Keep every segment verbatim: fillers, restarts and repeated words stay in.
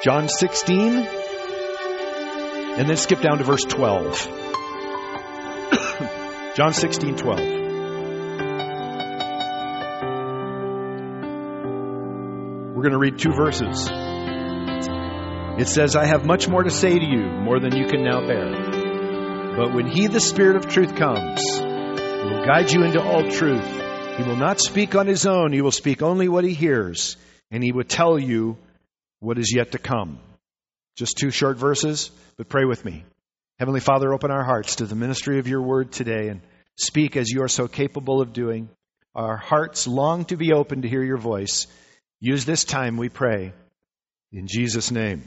John sixteen, and then skip down to verse twelve. John sixteen, twelve. We're going to read two verses. It says, I have much more to say to you, more than you can now bear. But when He, the Spirit of truth, comes, He will guide you into all truth. He will not speak on His own. He will speak only what He hears, and He will tell you what is yet to come. Just two short verses, but pray with me. Heavenly Father, open our hearts to the ministry of Your word today and speak as You are so capable of doing. Our hearts long to be open to hear Your voice. Use this time, we pray, in Jesus' name.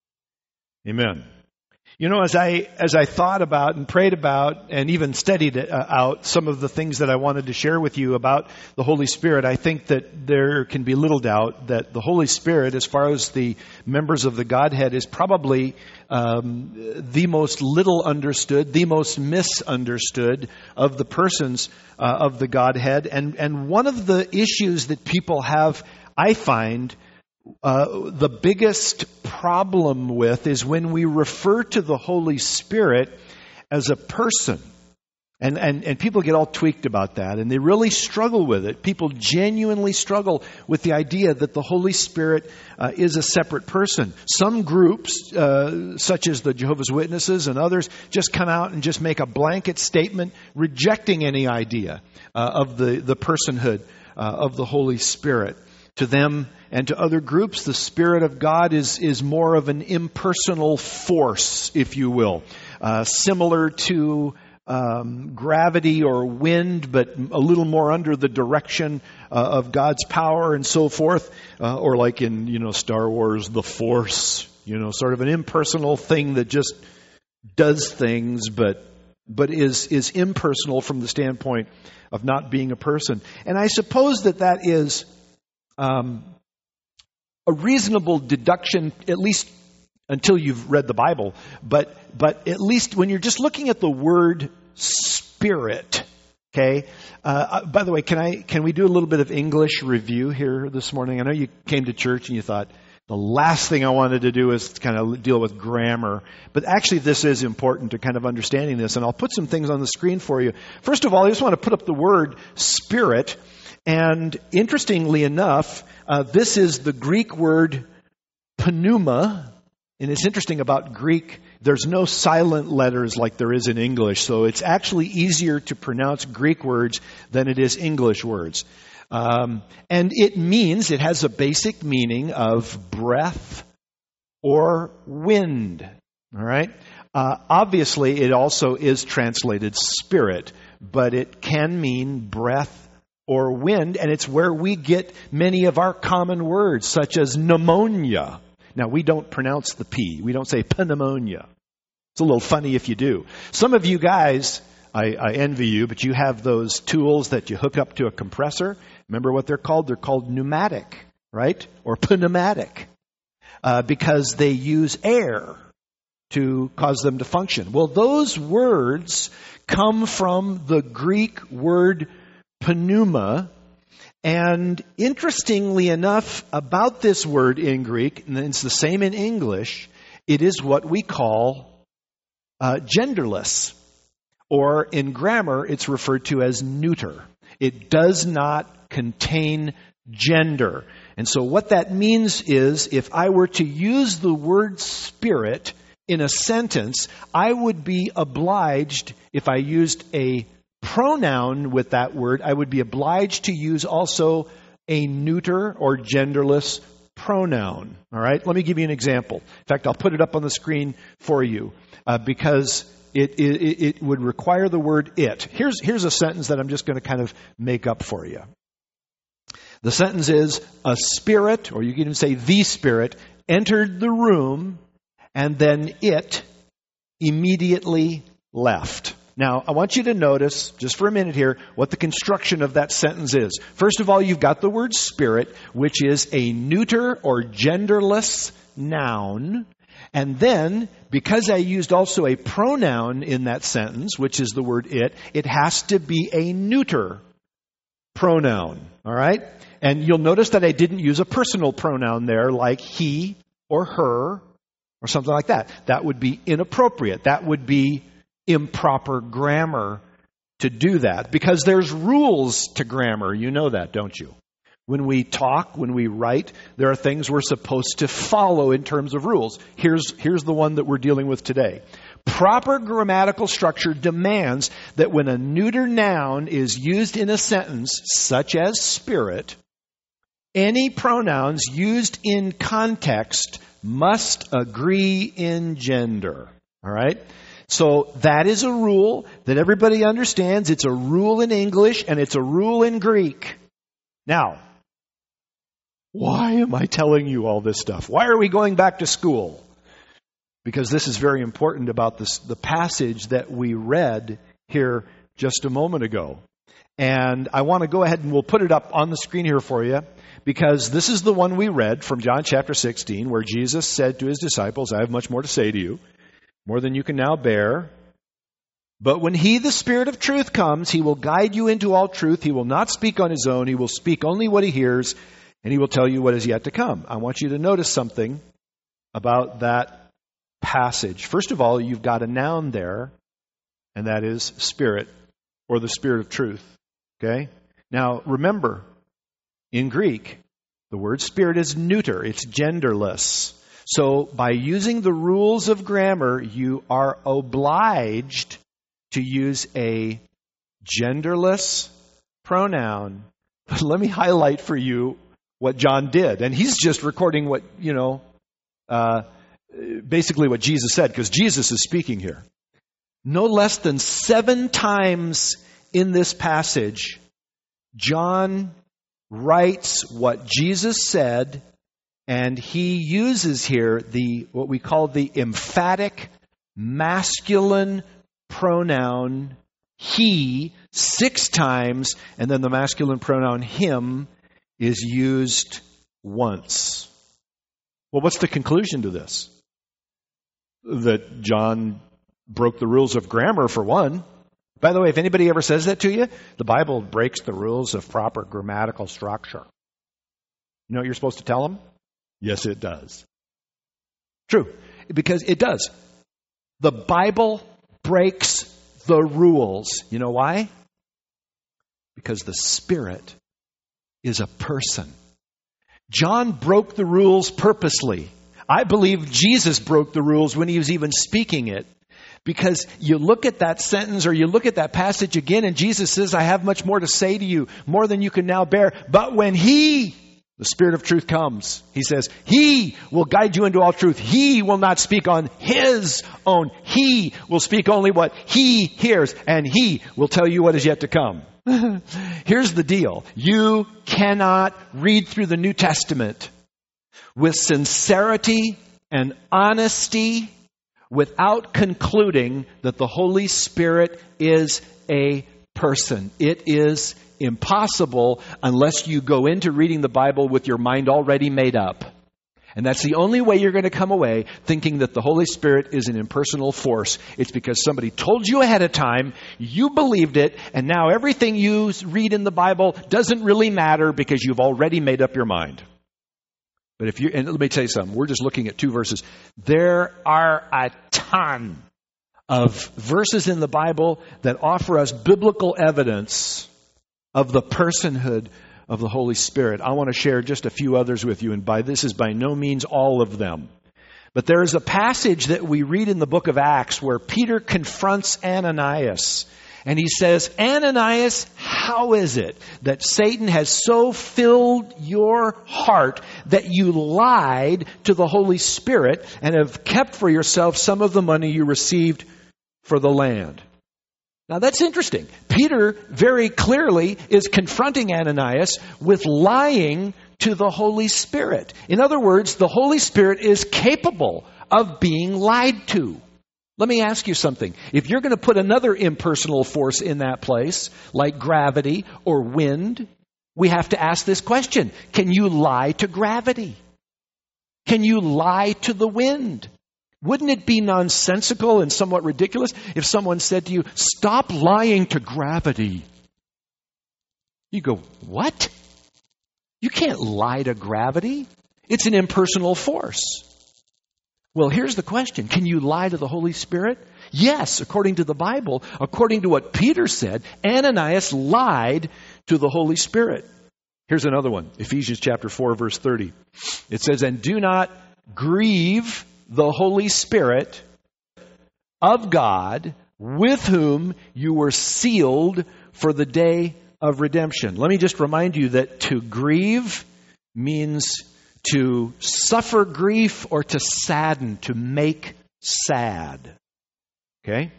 Amen. You know, as I as I thought about and prayed about and even studied uh, out some of the things that I wanted to share with you about the Holy Spirit, I think that there can be little doubt that the Holy Spirit, as far as the members of the Godhead, is probably um, the most little understood, the most misunderstood of the persons uh, of the Godhead. And, and one of the issues that people have, I find, Uh, the biggest problem with is when we refer to the Holy Spirit as a person. And, and, and people get all tweaked about that, and they really struggle with it. People genuinely struggle with the idea that the Holy Spirit uh, is a separate person. Some groups, uh, such as the Jehovah's Witnesses and others, just come out and just make a blanket statement rejecting any idea uh, of the, the personhood uh, of the Holy Spirit. To them and to other groups, the Spirit of God is, is more of an impersonal force, if you will. Uh, similar to um, gravity or wind, but a little more under the direction uh, of God's power and so forth. Uh, or like in, you know, Star Wars, the Force, you know, sort of an impersonal thing that just does things, but but is, is impersonal from the standpoint of not being a person. And I suppose that that is Um, a reasonable deduction, at least until you've read the Bible, but but at least when you're just looking at the word Spirit, okay? Uh, by the way, can I can we do a little bit of English review here this morning? I know you came to church and you thought, the last thing I wanted to do is kind of deal with grammar. But actually this is important to kind of understanding this, and I'll put some things on the screen for you. First of all, I just want to put up the word Spirit. And interestingly enough, uh, this is the Greek word pneuma. And it's interesting about Greek, there's no silent letters like there is in English. So it's actually easier to pronounce Greek words than it is English words. Um, and it means, it has a basic meaning of breath or wind. All right? Uh, obviously, it also is translated spirit, but it can mean breath or wind, and it's where we get many of our common words, such as pneumonia. Now, we don't pronounce the P. We don't say pneumonia. It's a little funny if you do. Some of you guys, I, I envy you, but you have those tools that you hook up to a compressor. Remember what they're called? They're called pneumatic, right? Or pneumatic, uh, because they use air to cause them to function. Well, those words come from the Greek word pneuma, and interestingly enough about this word in Greek, and it's the same in English, it is what we call uh, genderless, or in grammar it's referred to as neuter. It does not contain gender. And so what that means is, if I were to use the word spirit in a sentence, I would be obliged, if I used a pronoun with that word, I would be obliged to use also a neuter or genderless pronoun. All right? Let me give you an example. In fact, I'll put it up on the screen for you uh, because it, it, it would require the word it. Here's, here's a sentence that I'm just going to kind of make up for you. The sentence is, a spirit, or you can even say the Spirit, entered the room, and then it immediately left. Now, I want you to notice, just for a minute here, what the construction of that sentence is. First of all, you've got the word spirit, which is a neuter or genderless noun. And then, because I used also a pronoun in that sentence, which is the word it, it has to be a neuter pronoun. All right? And you'll notice that I didn't use a personal pronoun there like he or her or something like that. That would be inappropriate. That would be improper grammar to do that, because there's rules to grammar. You know that, don't you? When we talk, when we write, there are things we're supposed to follow in terms of rules. Here's, here's the one that we're dealing with today. Proper grammatical structure demands that when a neuter noun is used in a sentence, such as spirit, any pronouns used in context must agree in gender. All right? So that is a rule that everybody understands. It's a rule in English and it's a rule in Greek. Now, why am I telling you all this stuff? Why are we going back to school? Because this is very important about this, the passage that we read here just a moment ago. And I want to go ahead and we'll put it up on the screen here for you, because this is the one we read from John chapter sixteen, where Jesus said to his disciples, I have much more to say to you, more than you can now bear. But when he, the Spirit of truth, comes, he will guide you into all truth. He will not speak on his own. He will speak only what he hears, and he will tell you what is yet to come. I want you to notice something about that passage. First of all, you've got a noun there, and that is Spirit, or the Spirit of truth. Okay? Now, remember, in Greek, the word Spirit is neuter. It's genderless. So, by using the rules of grammar, you are obliged to use a genderless pronoun. But let me highlight for you what John did. And he's just recording what, you know, uh, basically what Jesus said, because Jesus is speaking here. No less than seven times in this passage, John writes what Jesus said, and he uses here the what we call the emphatic masculine pronoun he six times, and then the masculine pronoun him is used once. Well, what's the conclusion to this? That John broke the rules of grammar, for one. By the way, if anybody ever says that to you, the Bible breaks the rules of proper grammatical structure. You know what you're supposed to tell them? Yes, it does. True, because it does. The Bible breaks the rules. You know why? Because the Spirit is a person. John broke the rules purposely. I believe Jesus broke the rules when he was even speaking it. Because you look at that sentence, or you look at that passage again, and Jesus says, I have much more to say to you, more than you can now bear. But when he, the Spirit of truth, comes, he says, he will guide you into all truth. He will not speak on his own. He will speak only what he hears, and he will tell you what is yet to come. Here's the deal. You cannot read through the New Testament with sincerity and honesty without concluding that the Holy Spirit is a person. It is impossible unless you go into reading the Bible with your mind already made up. And that's the only way you're going to come away thinking that the Holy Spirit is an impersonal force. It's because somebody told you ahead of time, you believed it, and now everything you read in the Bible doesn't really matter because you've already made up your mind. But if you, and let me tell you something, we're just looking at two verses. There are a ton of verses in the Bible that offer us biblical evidence of the personhood of the Holy Spirit. I want to share just a few others with you, and by this is by no means all of them. But there is a passage that we read in the book of Acts where Peter confronts Ananias. And he says, Ananias, how is it that Satan has so filled your heart that you lied to the Holy Spirit and have kept for yourself some of the money you received for the land? Now that's interesting. Peter very clearly is confronting Ananias with lying to the Holy Spirit. In other words, the Holy Spirit is capable of being lied to. Let me ask you something. If you're going to put another impersonal force in that place, like gravity or wind, we have to ask this question. Can you lie to gravity? Can you lie to the wind? Wouldn't it be nonsensical and somewhat ridiculous if someone said to you, stop lying to gravity? You go, what? You can't lie to gravity. It's an impersonal force. Well, here's the question. Can you lie to the Holy Spirit? Yes, according to the Bible, according to what Peter said, Ananias lied to the Holy Spirit. Here's another one. Ephesians chapter four, verse thirty. It says, and do not grieve the Holy Spirit of God, with whom you were sealed for the day of redemption. Let me just remind you that to grieve means to suffer grief or to sadden, to make sad. Okay?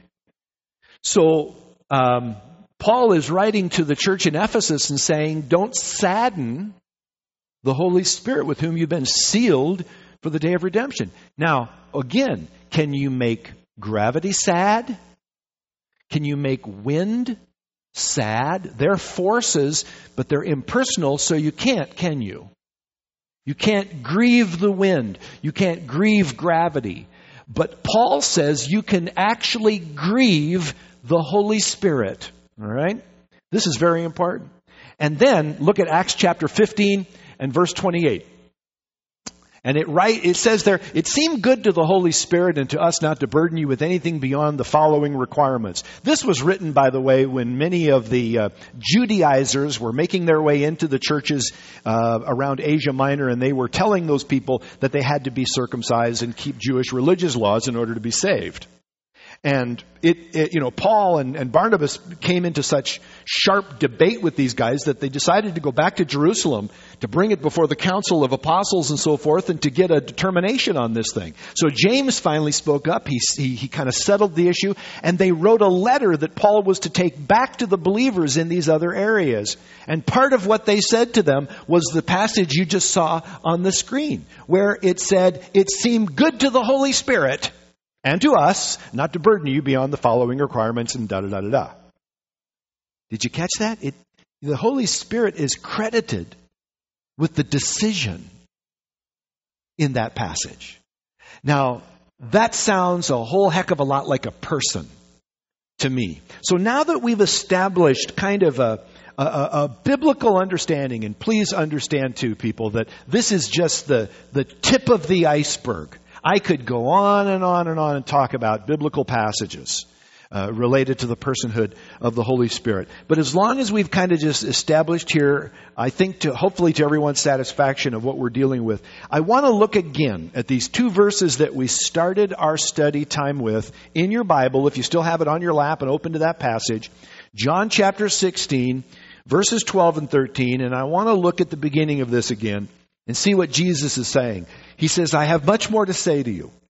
So, um, Paul is writing to the church in Ephesus and saying, don't sadden the Holy Spirit with whom you've been sealed for the day of redemption. Now, again, can you make gravity sad? Can you make wind sad? They're forces, but they're impersonal, so you can't, can you? You can't grieve the wind. You can't grieve gravity. But Paul says you can actually grieve the Holy Spirit. All right? This is very important. And then look at Acts chapter fifteen and verse twenty-eight. And it right it says there, it seemed good to the Holy Spirit and to us not to burden you with anything beyond the following requirements. This was written, by the way, when many of the uh, Judaizers were making their way into the churches uh, around Asia Minor, and they were telling those people that they had to be circumcised and keep Jewish religious laws in order to be saved. And it, it you know, Paul and, and Barnabas came into such sharp debate with these guys that they decided to go back to Jerusalem to bring it before the council of apostles and so forth and to get a determination on this thing. So James finally spoke up. He, he, he kind of settled the issue, and they wrote a letter that Paul was to take back to the believers in these other areas. And part of what they said to them was the passage you just saw on the screen, where it said, it seemed good to the Holy Spirit and to us, not to burden you beyond the following requirements, and da-da-da-da-da. Did you catch that? It, the Holy Spirit is credited with the decision in that passage. Now, that sounds a whole heck of a lot like a person to me. So now that we've established kind of a, a, a biblical understanding, and please understand too, people, that this is just the, the tip of the iceberg. I could go on and on and on and talk about biblical passages uh, related to the personhood of the Holy Spirit. But as long as we've kind of just established here, I think to hopefully to everyone's satisfaction of what we're dealing with, I want to look again at these two verses that we started our study time with in your Bible, if you still have it on your lap and open to that passage, John chapter sixteen, verses twelve and thirteen, and I want to look at the beginning of this again and see what Jesus is saying. He says, I have much more to say to you,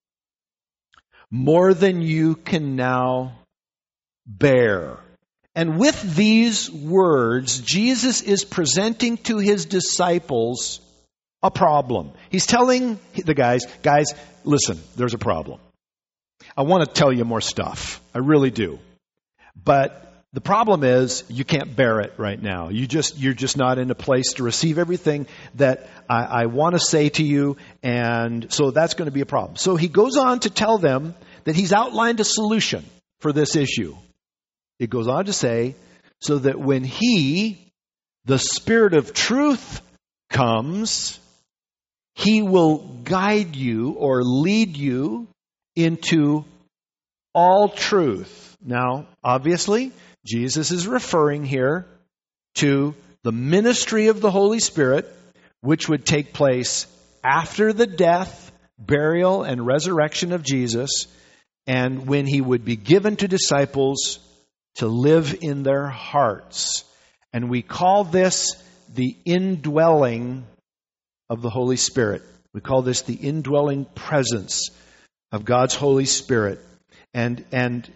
more than you can now bear. And with these words, Jesus is presenting to his disciples a problem. He's telling the guys, guys, listen, there's a problem. I want to tell you more stuff. I really do. But the problem is you can't bear it right now. You just, you're just not in a place to receive everything that I, I want to say to you. And so that's going to be a problem. So he goes on to tell them that he's outlined a solution for this issue. It goes on to say, so that when he, the Spirit of truth, comes, he will guide you or lead you into all truth. Now, obviously, Jesus is referring here to the ministry of the Holy Spirit, which would take place after the death, burial, and resurrection of Jesus, and when he would be given to disciples to live in their hearts. And we call this the indwelling of the Holy Spirit. We call this the indwelling presence of God's Holy Spirit. And, and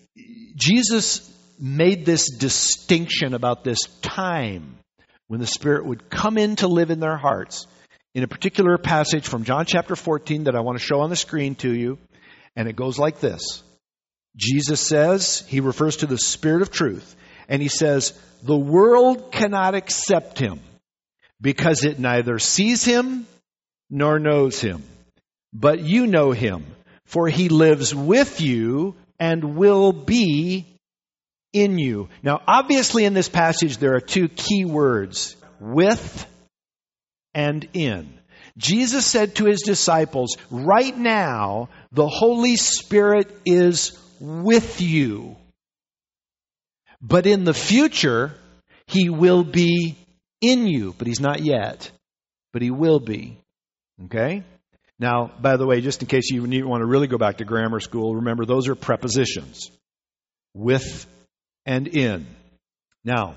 Jesus made this distinction about this time when the Spirit would come in to live in their hearts in a particular passage from John chapter fourteen that I want to show on the screen to you. And it goes like this. Jesus says, he refers to the Spirit of truth, and he says, the world cannot accept him because it neither sees him nor knows him. But you know him, for he lives with you and will be in you. Now, obviously in this passage there are two key words, with and in. Jesus said to his disciples, right now, the Holy Spirit is with you. But in the future, he will be in you. But he's not yet. But he will be. Okay? Now, by the way, just in case you want to really go back to grammar school, remember those are prepositions. With and in. Now,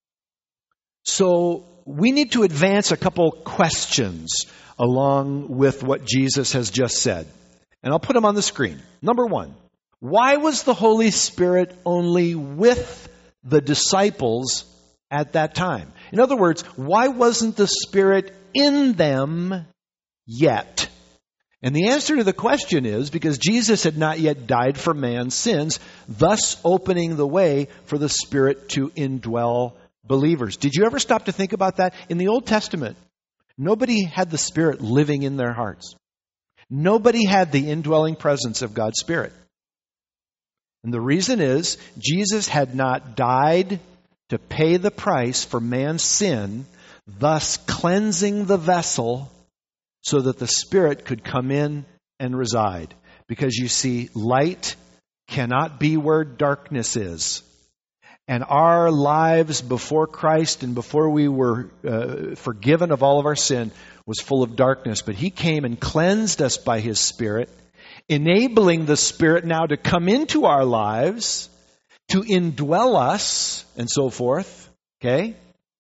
so we need to advance a couple questions along with what Jesus has just said. And I'll put them on the screen. Number one, why was the Holy Spirit only with the disciples at that time? In other words, why wasn't the Spirit in them yet? And the answer to the question is because Jesus had not yet died for man's sins, thus opening the way for the Spirit to indwell believers. Did you ever stop to think about that? In the Old Testament, nobody had the Spirit living in their hearts. Nobody had the indwelling presence of God's Spirit. And the reason is Jesus had not died to pay the price for man's sin, thus cleansing the vessel so that the Spirit could come in and reside. Because you see, light cannot be where darkness is. And our lives before Christ and before we were uh, forgiven of all of our sin was full of darkness. But He came and cleansed us by His Spirit, enabling the Spirit now to come into our lives, to indwell us, and so forth. Okay?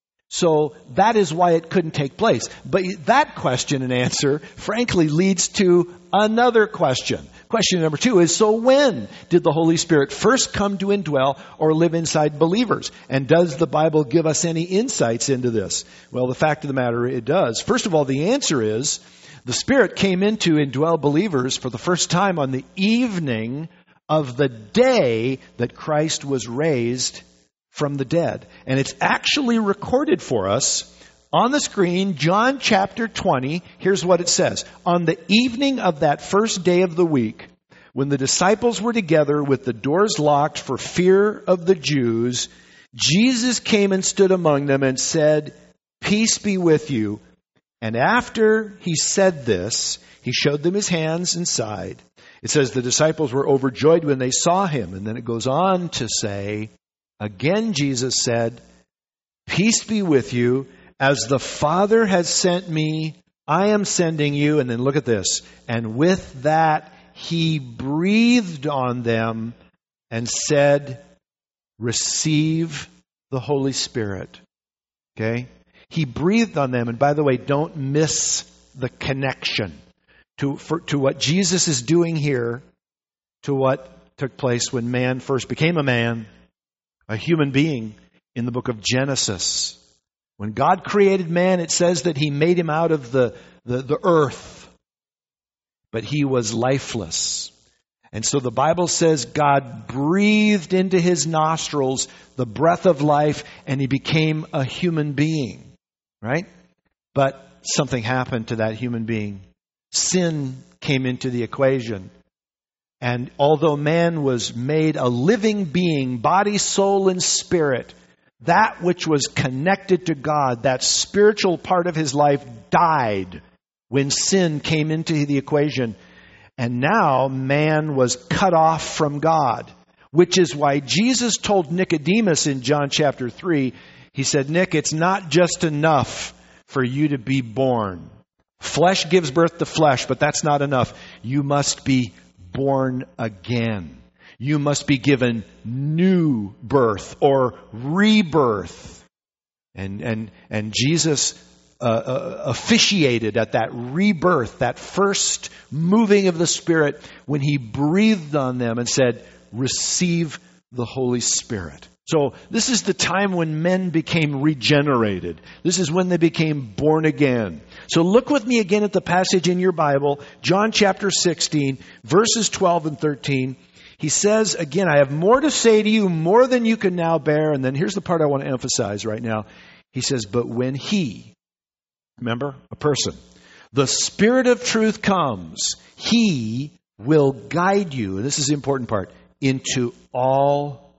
So that is why it couldn't take place. But that question and answer, frankly, leads to another question. Question number two is, so when did the Holy Spirit first come to indwell or live inside believers? And does the Bible give us any insights into this? Well, the fact of the matter, it does. First of all, the answer is, the Spirit came in to indwell believers for the first time on the evening of the day that Christ was raised from the dead. And it's actually recorded for us on the screen, John chapter twenty. Here's what it says. On the evening of that first day of the week, when the disciples were together with the doors locked for fear of the Jews, Jesus came and stood among them and said, "Peace be with you." And after he said this, he showed them his hands and side. It says the disciples were overjoyed when they saw him. And then it goes on to say, again Jesus said, "Peace be with you. As the Father has sent me, I am sending you." And then look at this. And with that, he breathed on them and said, "Receive the Holy Spirit." Okay? He breathed on them. And by the way, don't miss the connection to, for, to what Jesus is doing here, to what took place when man first became a man, a human being, in the book of Genesis. When God created man, it says that He made him out of the, the, the earth. But he was lifeless. And so the Bible says God breathed into his nostrils the breath of life, and he became a human being. Right? But something happened to that human being. Sin came into the equation. And although man was made a living being, body, soul, and spirit, that which was connected to God, that spiritual part of his life, died when sin came into the equation. And now man was cut off from God, which is why Jesus told Nicodemus in John chapter three, he said, "Nick, it's not just enough for you to be born. Flesh gives birth to flesh, but that's not enough. You must be born again. You must be given new birth or rebirth." And and and Jesus uh, uh, officiated at that rebirth, that first moving of the Spirit, when He breathed on them and said, "Receive the Holy Spirit." So this is the time when men became regenerated. This is when they became born again. So look with me again at the passage in your Bible, John chapter sixteen, verses twelve and thirteen. He says, again, "I have more to say to you, more than you can now bear." And then here's the part I want to emphasize right now. He says, "But when He," remember, a person, "the Spirit of truth comes, He will guide you," and this is the important part, "into all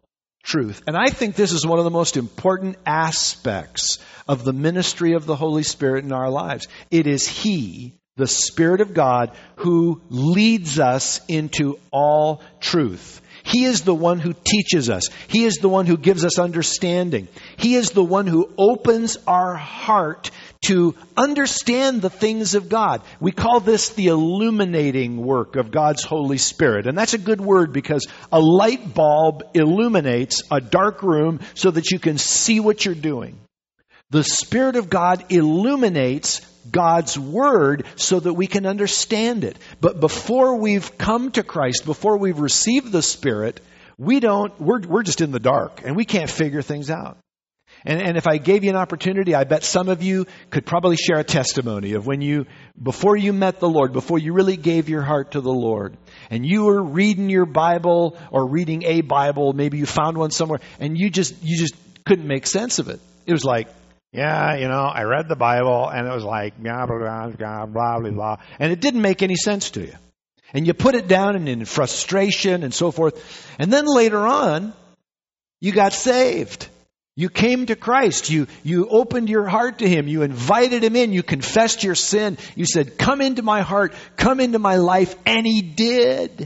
truth. And I think this is one of the most important aspects of the ministry of the Holy Spirit in our lives. It is He, the Spirit of God, who leads us into all truth. He is the one who teaches us. He is the one who gives us understanding. He is the one who opens our heart to understand the things of God. We call this the illuminating work of God's Holy Spirit. And that's a good word because a light bulb illuminates a dark room so that you can see what you're doing. The Spirit of God illuminates God's Word so that we can understand it. But before we've come to Christ, before we've received the Spirit, we don't, we're, we're just in the dark and we can't figure things out. And, and if I gave you an opportunity, I bet some of you could probably share a testimony of when you, before you met the Lord, before you really gave your heart to the Lord, and you were reading your Bible or reading a Bible, maybe you found one somewhere, and you just, you just couldn't make sense of it. It was like, yeah, you know, I read the Bible and it was like, blah, blah, blah, blah, blah, blah, blah. And it didn't make any sense to you. And you put it down and in frustration and so forth. And then later on, you got saved. You came to Christ. You, you opened your heart to Him. You invited Him in. You confessed your sin. You said, come into my heart, come into my life. And He did.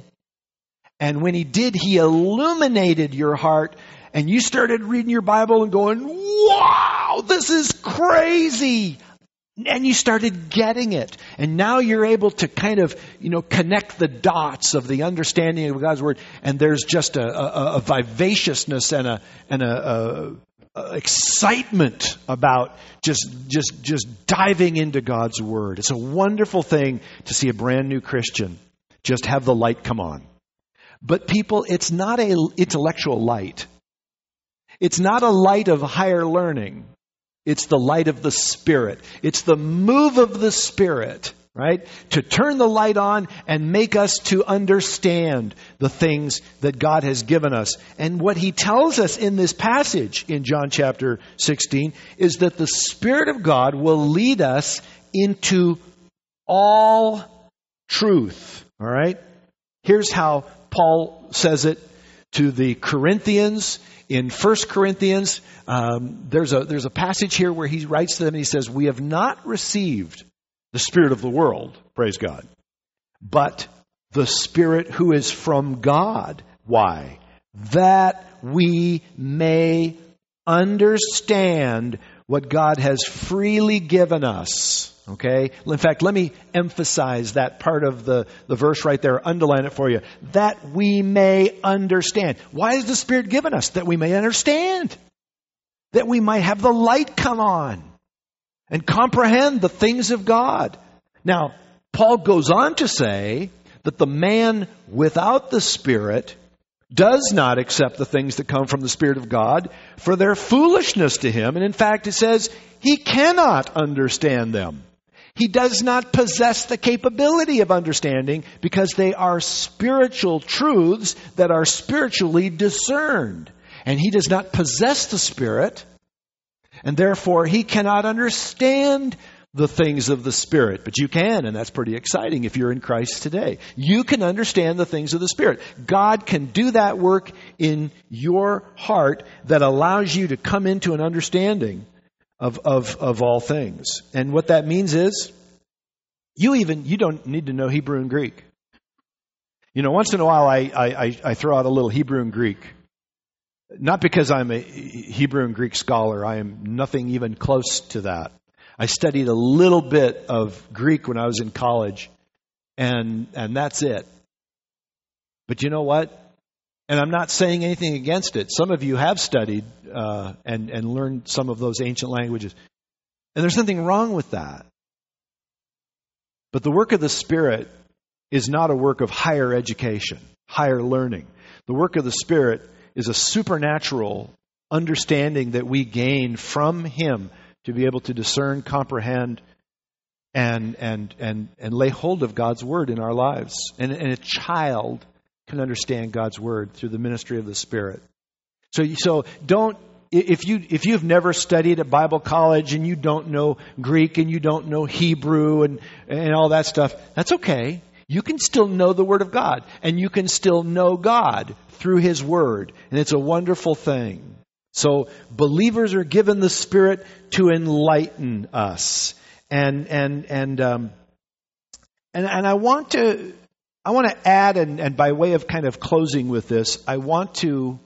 And when He did, He illuminated your heart. And you started reading your Bible and going, wow, this is crazy. And you started getting it. And now you're able to kind of, you know, connect the dots of the understanding of God's Word. And there's just a, a, a vivaciousness and a, and a, a, a excitement about just, just, just diving into God's Word. It's a wonderful thing to see a brand new Christian just have the light come on. But people, it's not a intellectual light. It's not a light of higher learning. It's the light of the Spirit. It's the move of the Spirit, right? To turn the light on and make us to understand the things that God has given us. And what He tells us in this passage in John chapter sixteen is that the Spirit of God will lead us into all truth. All right? Here's how Paul says it to the Corinthians. In First Corinthians, um, there's a there's a passage here where he writes to them and he says, we have not received the Spirit of the world, praise God, but the Spirit who is from God. Why? That we may understand what God has freely given us. Okay? In fact, let me emphasize that part of the, the verse right there. Underline it for you. That we may understand. Why has the Spirit given us? That we may understand. That we might have the light come on and comprehend the things of God. Now, Paul goes on to say that the man without the Spirit does not accept the things that come from the Spirit of God, for their foolishness to him. And in fact, it says he cannot understand them. He does not possess the capability of understanding because they are spiritual truths that are spiritually discerned. And he does not possess the Spirit, and therefore he cannot understand the things of the Spirit. But you can, and that's pretty exciting if you're in Christ today. You can understand the things of the Spirit. God can do that work in your heart that allows you to come into an understanding Of, of of all things. And what that means is you even you don't need to know Hebrew and Greek. You know, once in a while I I, I throw out a little Hebrew and Greek. Not because I'm a Hebrew and Greek scholar. I am nothing even close to that. I studied a little bit of Greek when I was in college, and and that's it. But you know what? And I'm not saying anything against it. Some of you have studied uh, and, and learned some of those ancient languages. And there's nothing wrong with that. But the work of the Spirit is not a work of higher education, higher learning. The work of the Spirit is a supernatural understanding that we gain from Him to be able to discern, comprehend, and and and, and lay hold of God's Word in our lives. And, and a child can understand God's Word through the ministry of the Spirit. So, so don't, if you, if you've never studied at Bible college and you don't know Greek and you don't know Hebrew and, and all that stuff, that's okay. you can still know the Word of God, and you can still know God through His Word. And it's a wonderful thing. So believers are given the Spirit to enlighten us. And and and um, and and I want to I want to add, and, and by way of kind of closing with this, I want to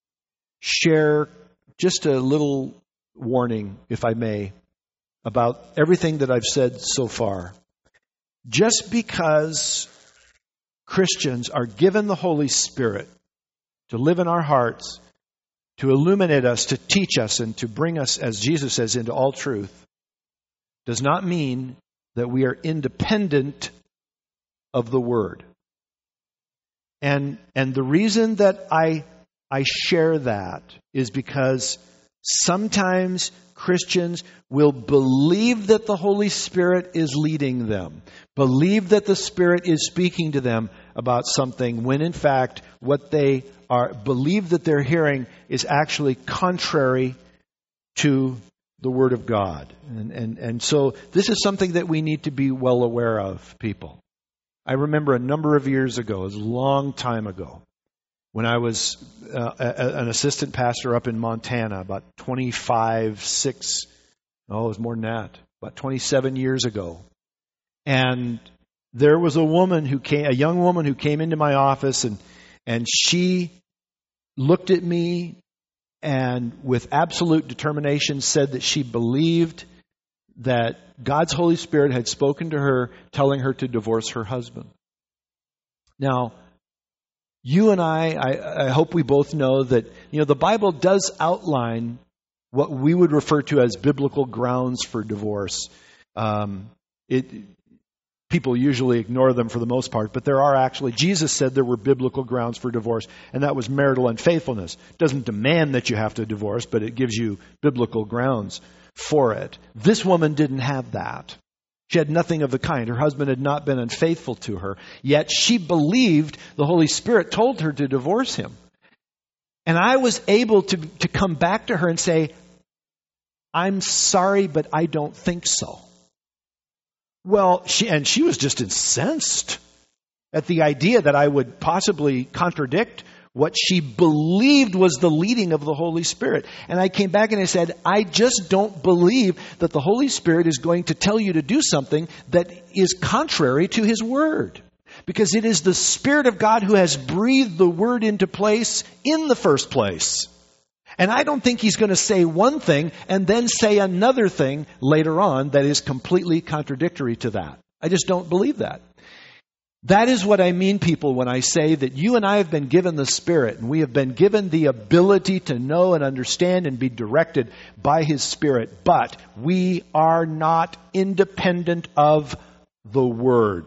share just a little warning, if I may, about everything that I've said so far. Just because Christians are given the Holy Spirit to live in our hearts, to illuminate us, to teach us, and to bring us, as Jesus says, into all truth, does not mean that we are independent of the Word. And and the reason that I I share that is because sometimes Christians will believe that the Holy Spirit is leading them, believe that the Spirit is speaking to them about something, when in fact what they are believe that they're hearing is actually contrary to the Word of God. And, and, and so this is something that we need to be well aware of, people. I remember a number of years ago, it was a long time ago, when I was uh, a, an assistant pastor up in Montana, about twenty-five, six, oh, it was more than that, about twenty-seven years ago. And there was a woman who came, a young woman who came into my office, and and she looked at me and with absolute determination said that she believed that God's Holy Spirit had spoken to her, telling her to divorce her husband. Now, you and I, I, I hope we both know that, you know, the Bible does outline what we would refer to as biblical grounds for divorce. Um, it, people usually ignore them for the most part, but there are actually, Jesus said there were biblical grounds for divorce, and that was marital unfaithfulness. It doesn't demand that you have to divorce, but it gives you biblical grounds for it. This woman didn't have that. She had nothing of the kind. Her husband had not been unfaithful to her, yet she believed the Holy Spirit told her to divorce him. And I was able to, to come back to her and say, I'm sorry, but I don't think so. Well, she and she was just incensed at the idea that I would possibly contradict what she believed was the leading of the Holy Spirit. And I came back and I said, I just don't believe that the Holy Spirit is going to tell you to do something that is contrary to His Word. Because it is the Spirit of God who has breathed the Word into place in the first place. And I don't think He's going to say one thing and then say another thing later on that is completely contradictory to that. I just don't believe that. That is what I mean, people, when I say that you and I have been given the Spirit, and we have been given the ability to know and understand and be directed by His Spirit, but we are not independent of the Word.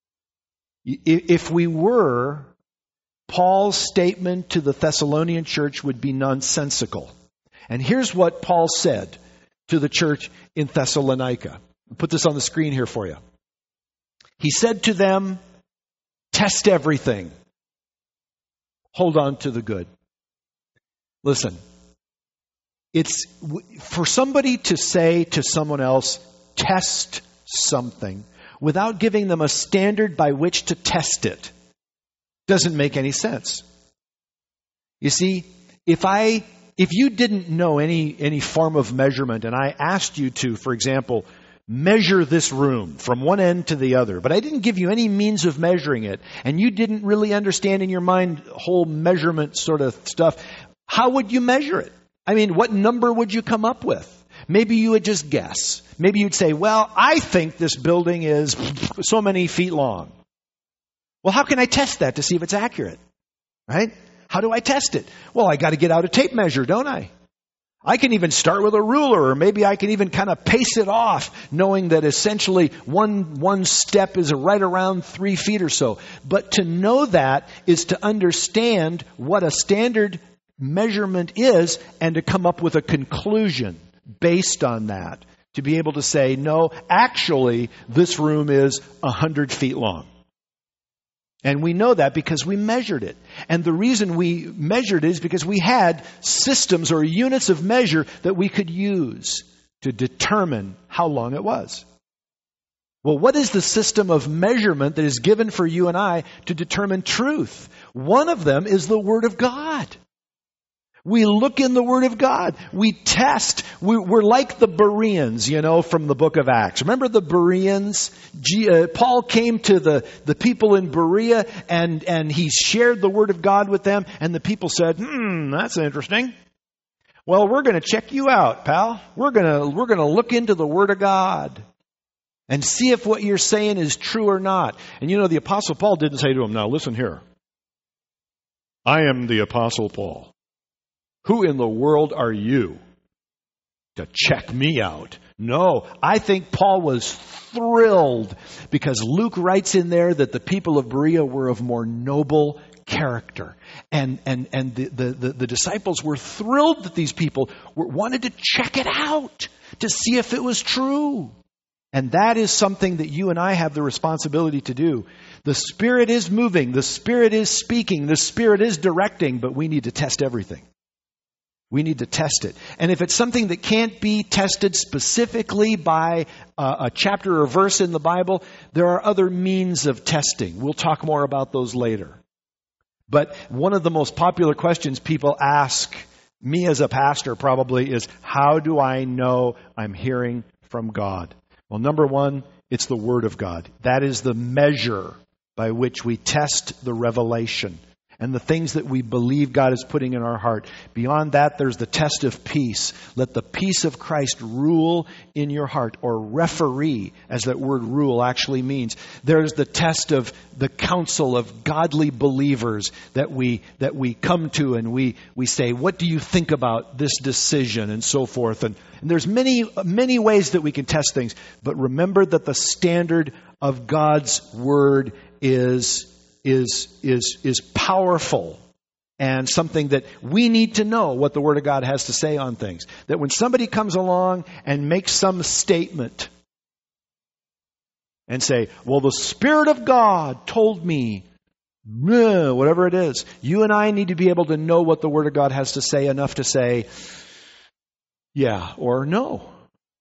If we were, Paul's statement to the Thessalonian church would be nonsensical. And here's what Paul said to the church in Thessalonica. I'll put this on the screen here for you. He said to them, test everything. Hold on to the good. Listen, it's for somebody to say to someone else, test something, without giving them a standard by which to test it, doesn't make any sense. You see, if I, if you didn't know any, any form of measurement, and I asked you to, for example, measure this room from one end to the other, but I didn't give you any means of measuring it, and you didn't really understand in your mind whole measurement sort of stuff, how would you measure it? I mean, what number would you come up with? Maybe you would just guess. Maybe you'd say, well, I think this building is so many feet long. Well, how can I test that to see if it's accurate? Right? How do I test it? Well, I got to get out a tape measure, don't I? I can even start with a ruler, or maybe I can even kind of pace it off, knowing that essentially one, one step is right around three feet or so. But to know that is to understand what a standard measurement is and to come up with a conclusion based on that. To be able to say, no, actually, this room is one hundred feet long. And we know that because we measured it. And the reason we measured it is because we had systems or units of measure that we could use to determine how long it was. Well, what is the system of measurement that is given for you and I to determine truth? One of them is the Word of God. We look in the Word of God. We test. We, we're like the Bereans, you know, from the book of Acts. Remember the Bereans? G, uh, Paul came to the, the people in Berea and, and he shared the Word of God with them. And the people said, hmm, that's interesting. Well, we're going to check you out, pal. We're going to, we're going to look into the Word of God and see if what you're saying is true or not. And you know, the Apostle Paul didn't say to him, now listen here. I am the Apostle Paul. Who in the world are you to check me out? No, I think Paul was thrilled because Luke writes in there that the people of Berea were of more noble character. And and and the, the, the, the disciples were thrilled that these people were, wanted to check it out to see if it was true. And that is something that you and I have the responsibility to do. The Spirit is moving. The Spirit is speaking. The Spirit is directing, but we need to test everything. We need to test it. And if it's something that can't be tested specifically by a, a chapter or verse in the Bible, there are other means of testing. We'll talk more about those later. But one of the most popular questions people ask me as a pastor probably is, how do I know I'm hearing from God? Well, number one, it's the Word of God. That is the measure by which we test the revelation and the things that we believe God is putting in our heart. Beyond that, there's the test of peace. Let the peace of Christ rule in your heart, or referee, as that word rule actually means. There's the test of the counsel of godly believers that we that we come to and we we say, what do you think about this decision, and so forth. And, and there's many, many ways that we can test things. But remember that the standard of God's Word is is is is powerful and something that we need to know what the Word of God has to say on things. That when somebody comes along and makes some statement and say, well, the Spirit of God told me, whatever it is, you and I need to be able to know what the Word of God has to say enough to say, yeah or no.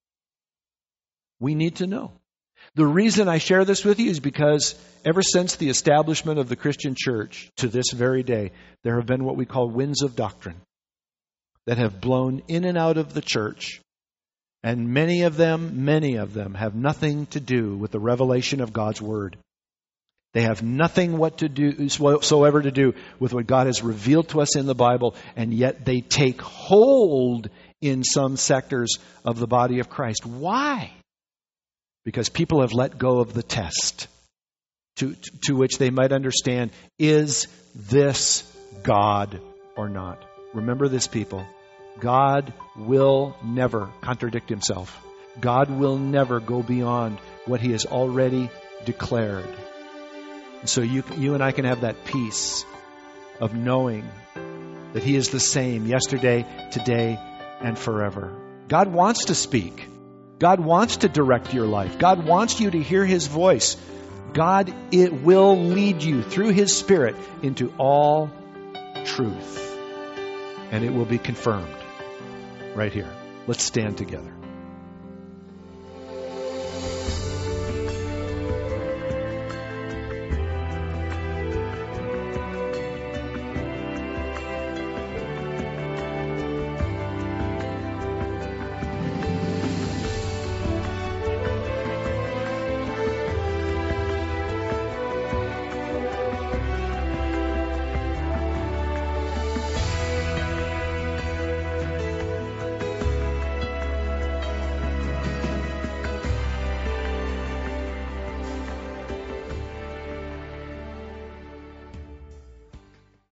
We need to know. The reason I share this with you is because ever since the establishment of the Christian church to this very day, there have been what we call winds of doctrine that have blown in and out of the church. And many of them, many of them have nothing to do with the revelation of God's Word. They have nothing what to do, whatsoever to do with what God has revealed to us in the Bible, and yet they take hold in some sectors of the body of Christ. Why? Because people have let go of the test to, to, to which they might understand, is this God or not? Remember this, people. God will never contradict Himself. God will never go beyond what He has already declared. And so you, you and I can have that peace of knowing that He is the same yesterday, today, and forever. God wants to speak. God wants to direct your life. God wants you to hear His voice. God, it will lead you through His Spirit into all truth. And it will be confirmed right here. Let's stand together.